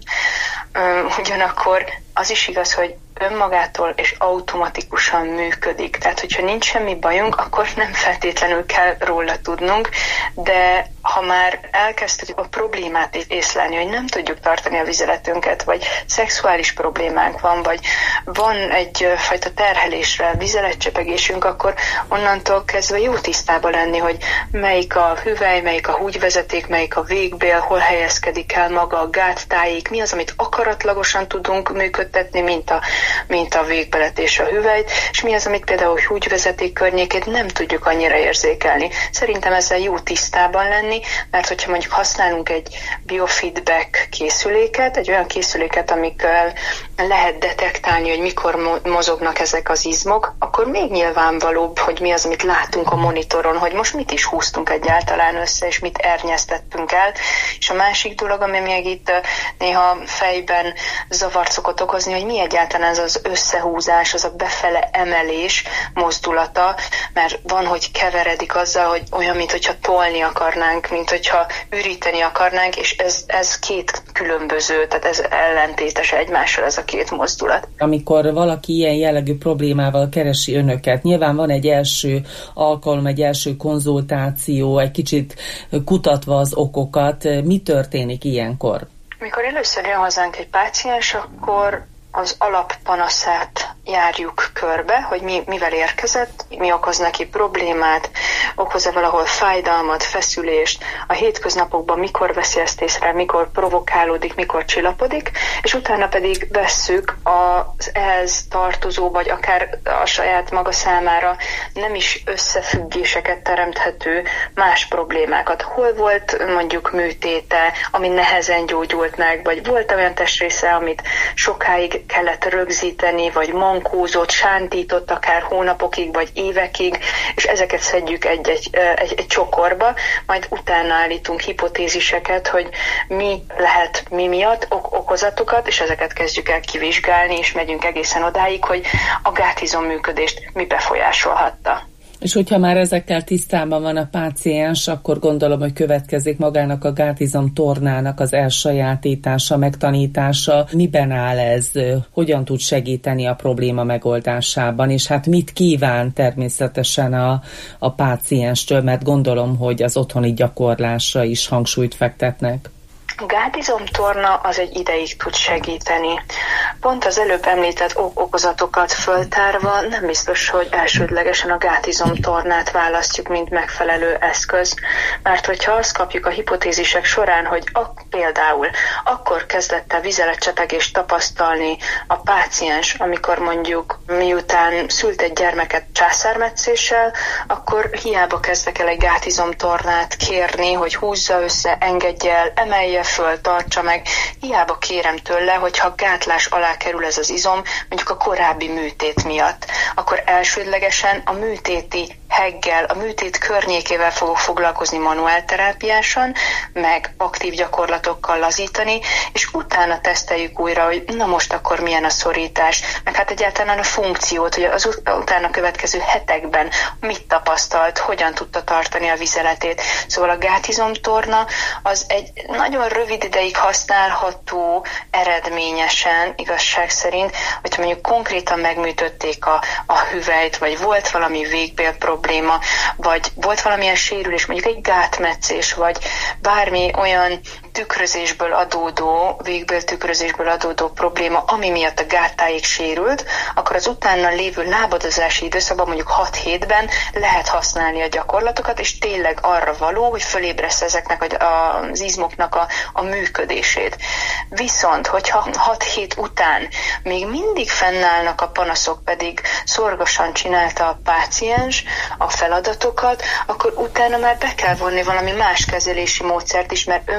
Ugyanakkor az is igaz, hogy önmagától és automatikusan működik. Tehát, hogyha nincs semmi bajunk, akkor nem feltétlenül kell róla tudnunk, de ha már elkezdtük a problémát észlelni, hogy nem tudjuk tartani a vizeletünket, vagy szexuális problémánk van, vagy van egyfajta terhelésre vizeletcsepegésünk, akkor onnantól kezdve jó tisztában lenni, hogy melyik a hüvely, melyik a húgyvezeték, melyik a végbél, hol helyezkedik el maga a gáttáig, mi az, amit akaratlagosan tudunk működtetni, mint a, mint a végbelet és a hüvelyt, és mi az, amit például húgyvezeték környékét nem tudjuk annyira érzékelni. Szerintem ezzel jó tisztában lenni, mert hogyha mondjuk használunk egy biofeedback készüléket, egy olyan készüléket, amikkel lehet detektálni, hogy mikor mozognak ezek az izmok, akkor még nyilvánvalóbb, hogy mi az, amit látunk a monitoron, hogy most mit is húztunk egyáltalán össze, és mit ernyeztettünk el. És a másik dolog, ami még itt néha fejben zavart szokott okozni, hogy mi egyáltalán ez az összehúzás, az a befele emelés mozdulata, mert van, hogy keveredik azzal, hogy olyan, mint hogyha tolni akarnánk, mint hogyha üríteni akarnánk, és ez, ez két különböző, tehát ez ellentétes egymással ez a két mozdulat. Amikor valaki ilyen jellegű problémával keresi önöket, nyilván van egy első alkalom, egy első konzultáció, egy kicsit kutatva az okokat, mi történik ilyenkor? Mikor először jön hozzánk egy páciens, akkor az alappanaszát járjuk körbe, hogy mi, mivel érkezett, mi okoz neki problémát, okoz-e valahol fájdalmat, feszülést, a hétköznapokban mikor veszi ezt észre, mikor provokálódik, mikor csillapodik, és utána pedig vesszük az ehhez tartozó, vagy akár a saját maga számára nem is összefüggéseket teremthető más problémákat. Hol volt mondjuk műtéte, ami nehezen gyógyult meg, vagy volt olyan testrésze, amit sokáig kellett rögzíteni, vagy mankózott, sántított akár hónapokig, vagy évekig, és ezeket szedjük egy-egy egy, egy csokorba, majd utána állítunk hipotéziseket, hogy mi lehet mi miatt, ok- okozatokat, és ezeket kezdjük el kivizsgálni, és megyünk egészen odáig, hogy a gátizom működést mi befolyásolhatta. És hogyha már ezekkel tisztában van a páciens, akkor gondolom, hogy következik magának a gátizom tornának az elsajátítása, megtanítása. Miben áll ez? Hogyan tud segíteni a probléma megoldásában? És hát mit kíván természetesen a, a pácienstől, mert gondolom, hogy az otthoni gyakorlásra is hangsúlyt fektetnek. A gátizomtorna az egy ideig tud segíteni. Pont az előbb említett okozatokat föltárva nem biztos, hogy elsődlegesen a gátizomtornát választjuk, mint megfelelő eszköz. Mert hogyha azt kapjuk a hipotézisek során, hogy ak- például akkor kezdett el vizeletcsepegést tapasztalni a páciens, amikor mondjuk miután szült egy gyermeket császármetszéssel, akkor hiába kezdek el egy gátizomtornát kérni, hogy húzza össze, engedje el, emelje föl, tartsa meg. Hiába kérem tőle, hogyha gátlás alá kerül ez az izom, mondjuk a korábbi műtét miatt, akkor elsődlegesen a műtéti heggel, a műtét környékével fogok foglalkozni manuálterápiásan, meg aktív gyakorlatokkal lazítani, és utána teszteljük újra, hogy na most akkor milyen a szorítás, meg hát egyáltalán a funkciót, hogy az ut- utána következő hetekben mit tapasztalt, hogyan tudta tartani a vizeletét. Szóval a gátizomtorna az egy nagyon rövid ideig használható eredményesen, igazság szerint, hogyha mondjuk konkrétan megműtötték a, a hüvelyt, vagy volt valami végbél probléma, vagy volt valamilyen sérülés, mondjuk egy gátmetszés, vagy bármi olyan tükrözésből adódó, végbél tükrözésből adódó probléma, ami miatt a gáttáig sérült, akkor az utána lévő lábadozási időszakban, mondjuk hat hétben lehet használni a gyakorlatokat, és tényleg arra való, hogy fölébresz ezeknek az izmoknak a, a működését. Viszont, hogyha hat hét után még mindig fennállnak a panaszok, pedig szorgosan csinálta a páciens a feladatokat, akkor utána már be kell vonni valami más kezelési módszert is, mert önmagában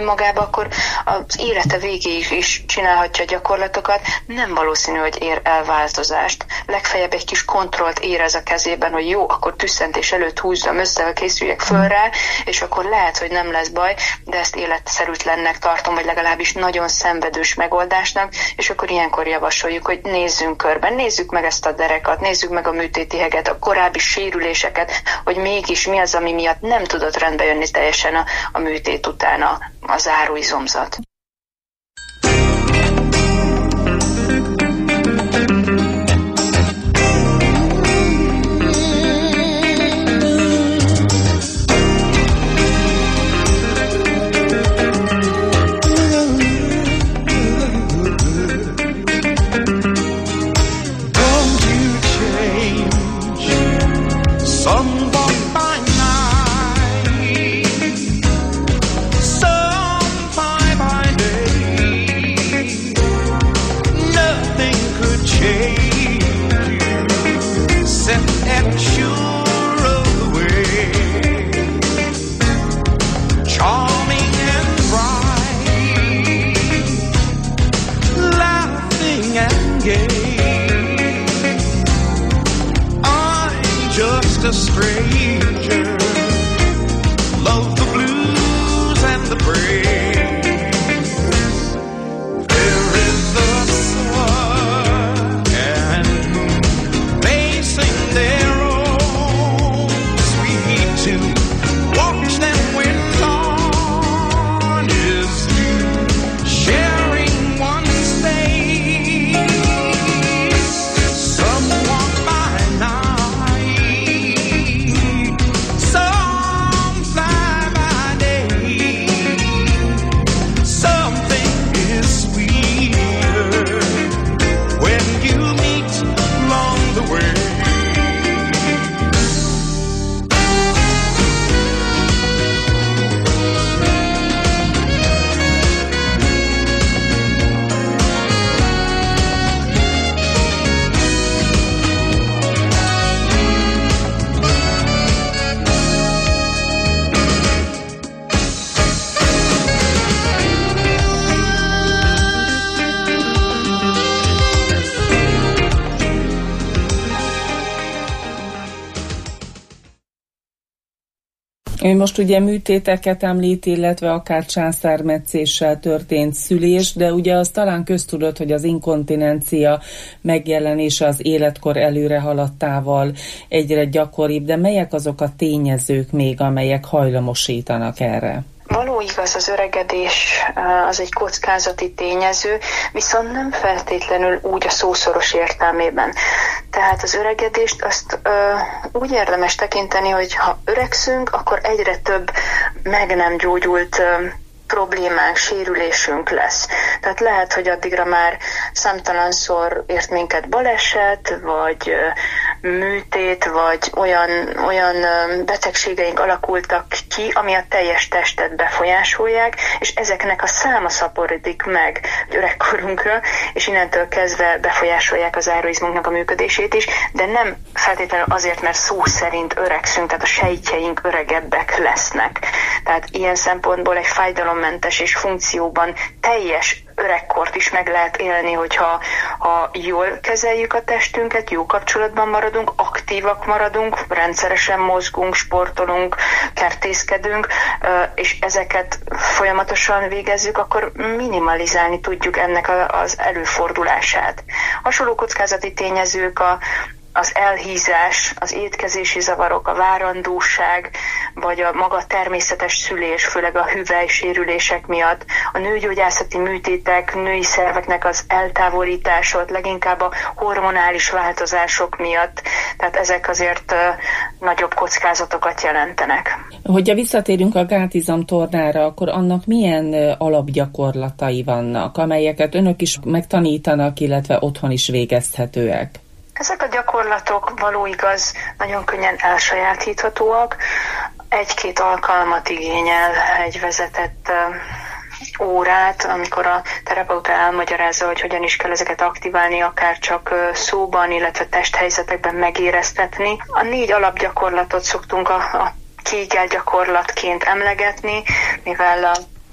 akkor az élete végéig is csinálhatja gyakorlatokat, nem valószínű, hogy ér el változást. Legfeljebb egy kis kontrollt érez a kezében, hogy jó, akkor tüsszentés előtt húzzam össze, készüljek föl rá, és akkor lehet, hogy nem lesz baj, de ezt életszerűtlennek tartom, vagy legalábbis nagyon szenvedős megoldásnak, és akkor ilyenkor javasoljuk, hogy nézzünk körben, nézzük meg ezt a derekat, nézzük meg a műtéti heget, a korábbi sérüléseket, hogy mégis mi az, ami miatt nem tudott rendbe jönni teljesen a, a műtét után a, a záróizomzat. A stranger, love the blues and the praise. There is the sun and moon, they sing their own sweet tune. Watch them when dawn is through, sharing one space. Some walk by night, Ő most ugye műtéteket említ, illetve akár császármetszéssel történt szülés, de ugye az talán köztudott, hogy az inkontinencia megjelenése az életkor előre haladtával egyre gyakoribb, de melyek azok a tényezők még, amelyek hajlamosítanak erre? Való igaz, az öregedés az egy kockázati tényező, viszont nem feltétlenül úgy a szószoros értelmében. Tehát az öregedést azt ö, úgy érdemes tekinteni, hogy ha öregszünk, akkor egyre több meg nem gyógyult ö, problémánk, sérülésünk lesz. Tehát lehet, hogy addigra már számtalanszor ért minket baleset, vagy műtét, vagy olyan, olyan betegségeink alakultak ki, ami a teljes testet befolyásolják, és ezeknek a száma szaporodik meg öregkorunkra, és innentől kezdve befolyásolják az záróizmunknak a működését is, de nem feltétlenül azért, mert szó szerint öregszünk, tehát a sejtjeink öregebbek lesznek. Tehát ilyen szempontból egy fájdalommentes és funkcióban teljes öregkort is meg lehet élni, hogyha ha jól kezeljük a testünket, jó kapcsolatban maradunk, aktívak maradunk, rendszeresen mozgunk, sportolunk, kertészkedünk, és ezeket folyamatosan végezzük, akkor minimalizálni tudjuk ennek az előfordulását. Hasonló kockázati tényezők a az elhízás, az étkezési zavarok, a várandóság, vagy a maga természetes szülés, főleg a hüvelysérülések miatt, a nőgyógyászati műtétek, női szerveknek az eltávolítása, leginkább a hormonális változások miatt, tehát ezek azért uh, nagyobb kockázatokat jelentenek. Hogyha visszatérünk a gátizomtornára, akkor annak milyen alapgyakorlatai vannak, amelyeket önök is megtanítanak, illetve otthon is végezhetőek? Ezek a gyakorlatok való igaz, nagyon könnyen elsajátíthatóak. Egy-két alkalmat igényel egy vezetett órát, amikor a terapeuta elmagyarázza, hogy hogyan is kell ezeket aktiválni, akár csak szóban, illetve testhelyzetekben megéreztetni. A négy alapgyakorlatot szoktunk a, a Kegel gyakorlatként emlegetni, mivel a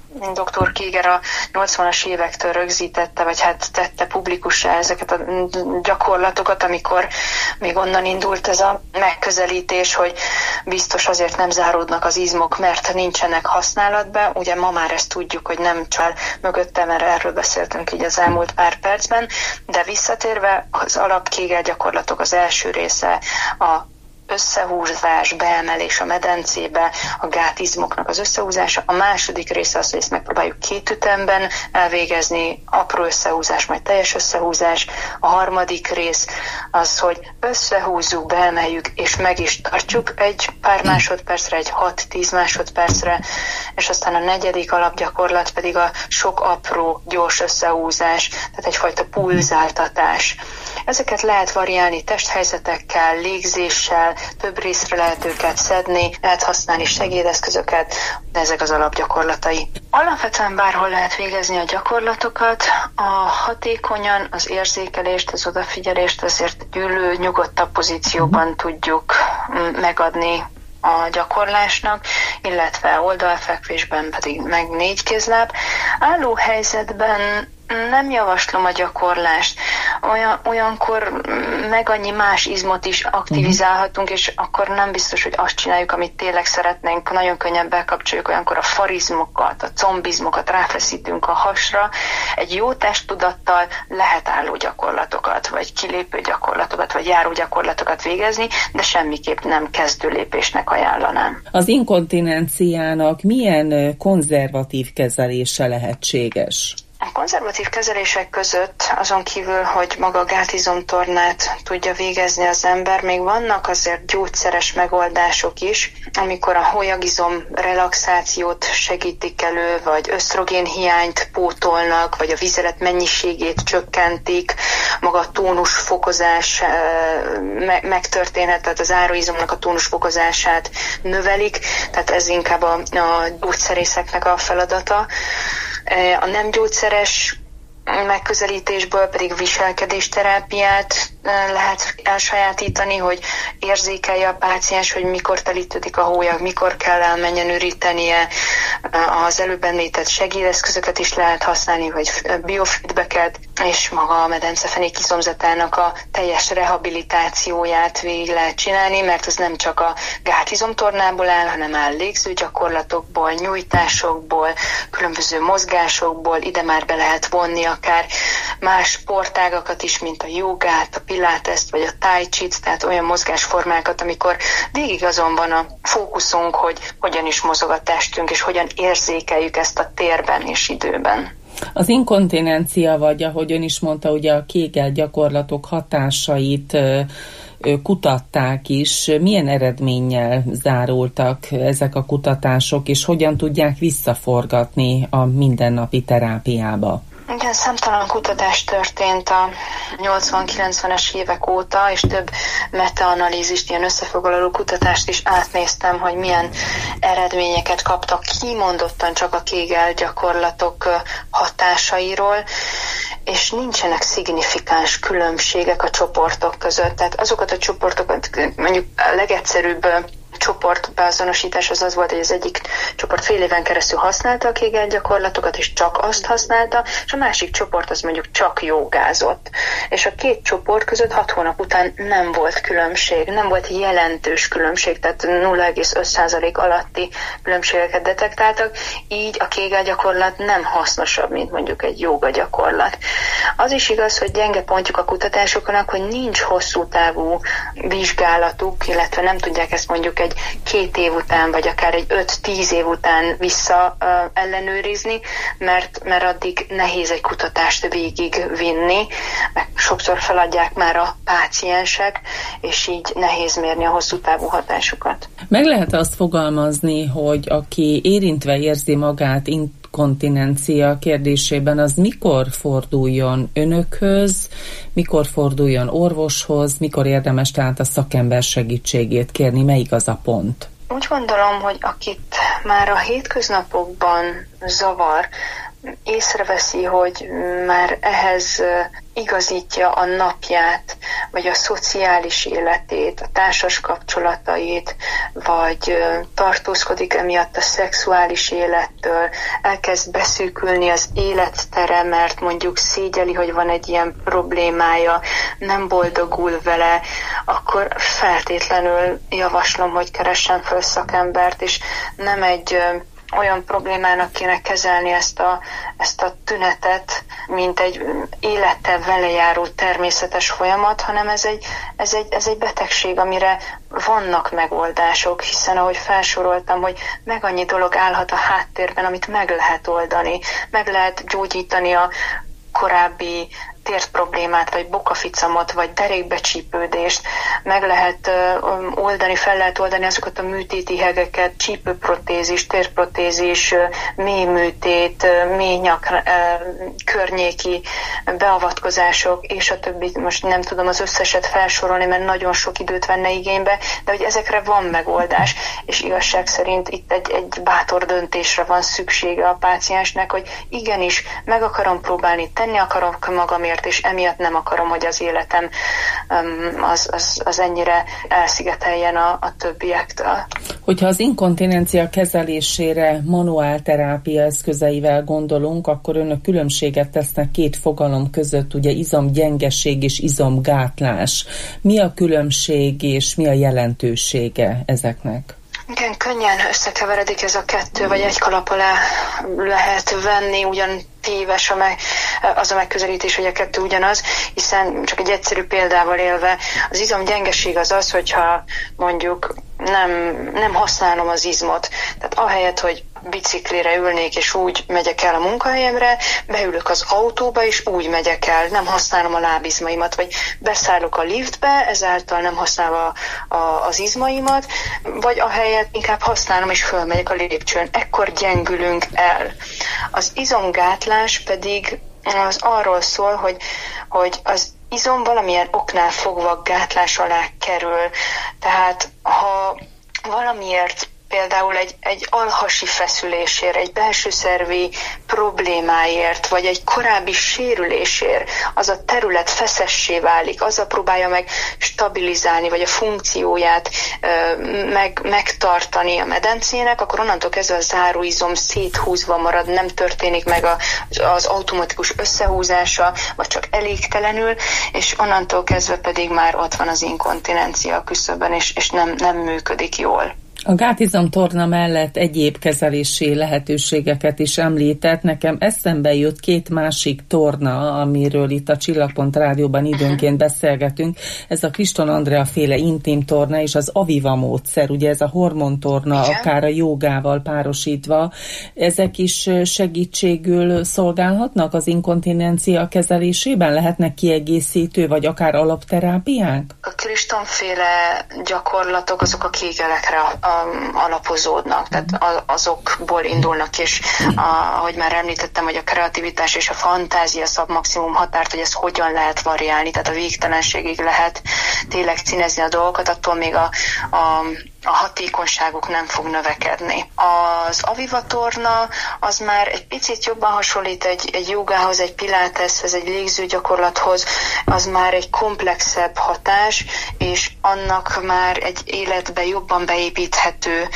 doktor Kéger a nyolcvanas évektől rögzítette, vagy hát tette publikussá ezeket a gyakorlatokat, amikor még onnan indult ez a megközelítés, hogy biztos azért nem záródnak az izmok, mert nincsenek használatban. Ugye ma már ezt tudjuk, hogy nem csak mögötte, mert erről beszéltünk így az elmúlt pár percben, de visszatérve az alap Kégel gyakorlatok az első része a összehúzás, beemelés a medencébe, a gátizmoknak az összehúzása. A második része az, hogy ezt megpróbáljuk két ütemben elvégezni, apró összehúzás, majd teljes összehúzás. A harmadik rész az, hogy összehúzzuk, beemeljük, és meg is tartjuk egy pár másodpercre, egy hat-tíz másodpercre, és aztán a negyedik alapgyakorlat pedig a sok apró, gyors összehúzás, tehát egyfajta pulzáltatás. Ezeket lehet variálni testhelyzetekkel, légzéssel, több részre lehet őket szedni, lehet használni segédeszközöket, de ezek az alapgyakorlatai. Alapvetően bárhol lehet végezni a gyakorlatokat, a hatékonyan az érzékelést, az odafigyelést azért ülő, nyugodtabb pozícióban tudjuk megadni a gyakorlásnak, illetve oldalfekvésben pedig meg négy kézláb. Álló helyzetben nem javaslom a gyakorlást. Olyan, olyankor meg annyi más izmot is aktivizálhatunk, és akkor nem biztos, hogy azt csináljuk, amit tényleg szeretnénk. Nagyon könnyen bekapcsoljuk olyankor a farizmokat, a combizmokat, ráfeszítünk a hasra. Egy jó testtudattal lehet álló gyakorlatokat, vagy kilépő gyakorlatokat, vagy járó gyakorlatokat végezni, de semmiképp nem kezdő lépésnek ajánlanám. Az inkontinenciának milyen konzervatív kezelése lehetséges? A konzervatív kezelések között azon kívül, hogy maga a gátizomtornát tudja végezni az ember, még vannak azért gyógyszeres megoldások is, amikor a hólyagizom relaxációt segítik elő, vagy ösztrogén hiányt pótolnak, vagy a vizelet mennyiségét csökkentik, maga a tónusfokozás megtörténhet, tehát az áróizomnak a tónusfokozását növelik, tehát ez inkább a, a gyógyszerészeknek a feladata. A nem gyógyszeres megközelítésből pedig viselkedésterápiát lehet elsajátítani, hogy érzékelje a páciens, hogy mikor telítődik a hólyag, mikor kell elmenjen ürítenie. Az előbb említett segédeszközöket is lehet használni, vagy biofeedbacket, és maga a medencefenék izomzatának a teljes rehabilitációját végig lehet csinálni, mert az nem csak a gátizomtornából áll, hanem áll légző gyakorlatokból, nyújtásokból, különböző mozgásokból, ide már be lehet vonni akár más sportágakat is, mint a jogát, a piláteszt, vagy a tai chit, tehát olyan mozgásformákat, amikor végig azon van a fókuszunk, hogy hogyan is mozog a testünk, és hogyan érzékeljük ezt a térben és időben. Az inkontinencia, vagy ahogy ön is mondta, ugye a Kégel gyakorlatok hatásait kutatták is. Milyen eredménnyel zárultak ezek a kutatások, és hogyan tudják visszaforgatni a mindennapi terápiába? Igen, számtalan kutatás történt a nyolcvan-kilencvenes évek óta, és több metaanalízist, ilyen összefoglaló kutatást is átnéztem, hogy milyen eredményeket kaptak kimondottan csak a Kégel gyakorlatok hatásairól, és nincsenek szignifikáns különbségek a csoportok között. Tehát azokat a csoportokat, mondjuk a legegyszerűbb csoportbeazonosítás az az volt, hogy az egyik csoport fél éven keresztül használta a Kégel gyakorlatokat, és csak azt használta, és a másik csoport az mondjuk csak jogázott. És a két csoport között hat hónap után nem volt különbség, nem volt jelentős különbség, tehát nulla egész öt százalék alatti különbségeket detektáltak, így a Kégel gyakorlat nem hasznosabb, mint mondjuk egy jóga gyakorlat. Az is igaz, hogy gyenge pontjuk a kutatásoknak, hogy nincs hosszú távú vizsgálatuk, illetve nem tudják ezt mondjuk egy két év után, vagy akár egy öt-tíz év után vissza uh, ellenőrizni, mert, mert addig nehéz egy kutatást végigvinni, meg sokszor feladják már a páciensek, és így nehéz mérni a hosszú távú hatásukat. Meg lehet azt fogalmazni, hogy aki érintve érzi magát inkontinencia kérdésében, az mikor forduljon önökhöz, mikor forduljon orvoshoz, mikor érdemes tehát a szakember segítségét kérni, melyik az a pont? Úgy gondolom, hogy akit már a hétköznapokban zavar, észreveszi, hogy már ehhez igazítja a napját, vagy vagy a szociális életét, a társas kapcsolatait, vagy tartózkodik emiatt a szexuális élettől, elkezd beszűkülni az élettere, mert mondjuk szégyeli, hogy van egy ilyen problémája, nem boldogul vele, akkor feltétlenül javaslom, hogy keressen föl szakembert, és nem egy olyan problémának kéne kezelni ezt a, ezt a tünetet, mint egy élettel vele járó természetes folyamat, hanem ez egy, ez, egy, ez egy betegség, amire vannak megoldások, hiszen ahogy felsoroltam, hogy meg annyi dolog állhat a háttérben, amit meg lehet oldani, meg lehet gyógyítani a korábbi térproblémát, vagy bokaficamot, vagy derékbecsípődést, meg lehet uh, oldani, fel lehet oldani azokat a műtéti hegeket, csípőprotézis, térprotézis, mély műtét, mély nyak uh, környéki beavatkozások, és a többi, most nem tudom az összeset felsorolni, mert nagyon sok időt venne igénybe, de hogy ezekre van megoldás, és igazság szerint itt egy, egy bátor döntésre van szüksége a páciensnek, hogy igenis, meg akarom próbálni, tenni akarom magamért, és emiatt nem akarom, hogy az életem um, az, az, az ennyire elszigeteljen a, a többiektől. Hogyha az inkontinencia kezelésére manuálterápia eszközeivel gondolunk, akkor önök különbséget tesznek két fogalom között, ugye izomgyengeség és izomgátlás. Mi a különbség és mi a jelentősége ezeknek? Igen, könnyen összekeveredik ez a kettő, vagy egy kalap alá lehet venni, ugyan téves a meg, az a megközelítés, hogy a kettő ugyanaz, hiszen csak egy egyszerű példával élve, az izomgyengeség az az, hogyha mondjuk nem, nem használom az izmot. Tehát ahelyett, hogy biciklire ülnék, és úgy megyek el a munkahelyemre, beülök az autóba, és úgy megyek el, nem használom a lábizmaimat, vagy beszállok a liftbe, ezáltal nem használva a, az izmaimat, vagy ahelyett inkább használom, és fölmegyek a lépcsőn. Ekkor gyengülünk el. Az izomgátlás pedig az arról szól, hogy, hogy az izom valamilyen oknál fogva gátlás alá kerül. Tehát ha valamiért például egy, egy alhasi feszülésért, egy belső szervi problémáért, vagy egy korábbi sérülésért az a terület feszessé válik, azzal próbálja meg stabilizálni, vagy a funkcióját ö, meg, megtartani a medencének, akkor onnantól kezdve a záróizom széthúzva marad, nem történik meg a, az automatikus összehúzása, vagy csak elégtelenül, és onnantól kezdve pedig már ott van az inkontinencia a küszöbön, és, és nem, nem működik jól. A gátizomtorna mellett egyéb kezelési lehetőségeket is említett. Nekem eszembe jut két másik torna, amiről itt a Csillagpont Rádióban időnként beszélgetünk. Ez a Kriston Andrea féle intim torna és az Aviva módszer, ugye ez a hormontorna, igen, akár a jogával párosítva. Ezek is segítségül szolgálhatnak az inkontinencia kezelésében? Lehetnek kiegészítő, vagy akár alapterápiák? A Kriston féle gyakorlatok azok a kégelekre alapozódnak, tehát azokból indulnak, és ahogy már említettem, hogy a kreativitás és a fantázia szab maximum határt, hogy ezt hogyan lehet variálni, tehát a végtelenségig lehet tényleg színezni a dolgokat, attól még a, a a hatékonyságuk nem fog növekedni. Az Aviva torna az már egy picit jobban hasonlít egy, egy jogához, egy piláteshez, egy légzőgyakorlathoz, az már egy komplexebb hatás, és annak már egy életbe jobban beépíthető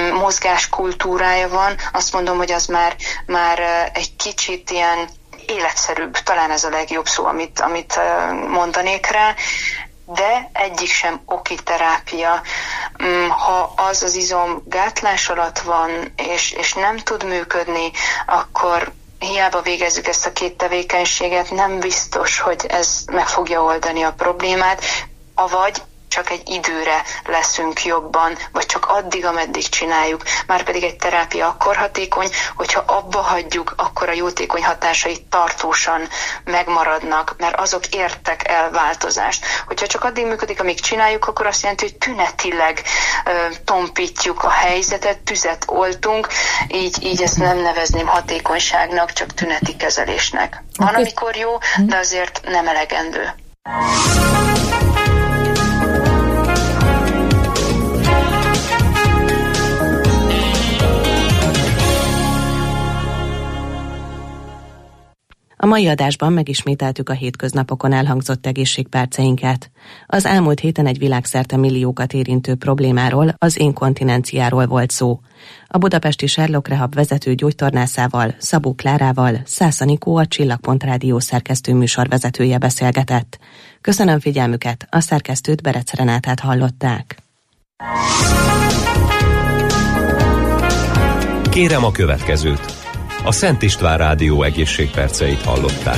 mozgáskultúrája van. Azt mondom, hogy az már, már egy kicsit ilyen életszerűbb, talán ez a legjobb szó, amit, amit mondanék rá, de egyik sem oki terápia. Ha az az izom gátlás alatt van, és, és nem tud működni, akkor hiába végezzük ezt a két tevékenységet, nem biztos, hogy ez meg fogja oldani a problémát, avagy csak egy időre leszünk jobban, vagy csak addig, ameddig csináljuk. Márpedig egy terápia akkor hatékony, hogyha abba hagyjuk, akkor a jótékony hatásai tartósan megmaradnak, mert azok értek el változást. Hogyha csak addig működik, amíg csináljuk, akkor azt jelenti, hogy tünetileg ö, tompítjuk a helyzetet, tüzet oltunk, így, így ezt nem nevezném hatékonyságnak, csak tüneti kezelésnek. Van, amikor jó, de azért nem elegendő. A mai adásban megismételtük a hétköznapokon elhangzott egészségperceinket. Az elmúlt héten egy világszerte milliókat érintő problémáról, az inkontinenciáról volt szó. A budapesti Sherlock Rehab vezető gyógytornászával, Szabó Klárával Szász Anikó, a Csillagpont Rádió szerkesztő műsorvezetője beszélgetett. Köszönöm figyelmüket, a szerkesztőt, Berec Renátát hallották. Kérem a következőt. A Szent István Rádió egészségperceit hallották.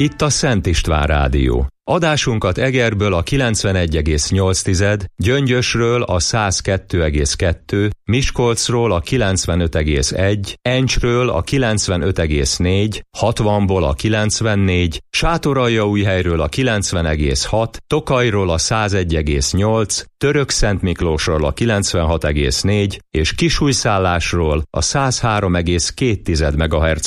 Itt a Szent István Rádió. Adásunkat Egerből a kilencvenegy egész nyolc, Gyöngyösről a száz kettő egész kettő, Miskolcról a kilencvenöt egész egy, Encsről a kilencvenöt egész négy, hatvanból a kilencvennégy, Sátoraljaújhelyről a kilencven egész hat, Tokajról a száz egy egész nyolc, Törökszentmiklósról a kilencvenhat egész négy és Kisújszállásról a száz három egész két MHz